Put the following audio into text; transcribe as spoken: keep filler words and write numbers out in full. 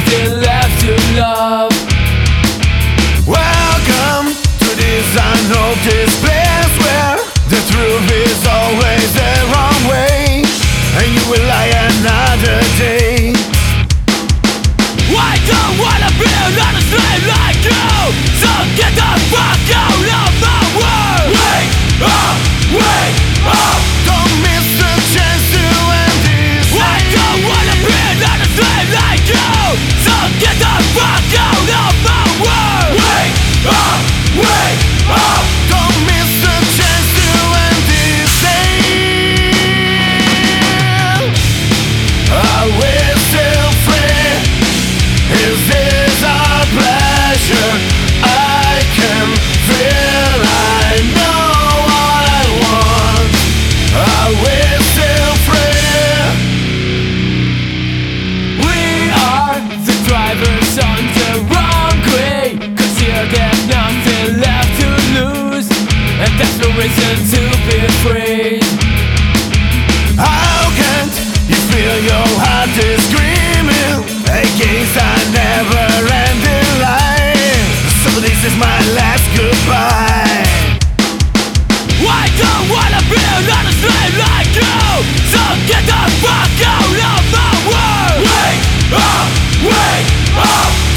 nothing left to love. Welcome to this unnoticed place where the truth is always the wrong way, and you will lie another day. I don't wanna be another slave like you, so get the fuck out of my world. Wake up, wake up, don't miss the chance to end this. I don't wanna be another slave like you, so get the fuck out of my world. Wake up, wake up, don't miss the chance to end this day. Are we still free? Is this our pleasure? I can feel, I know what I want. Are we still free? We are the drivers on the wrong way, 'cause here there's nothing left to lose, and that's no reason to be afraid. How can't you feel your heart is screaming against a never-ending line? So this is my last goodbye. I don't wanna be another slave like you, so get the fuck out of my world. Wake up, wake up,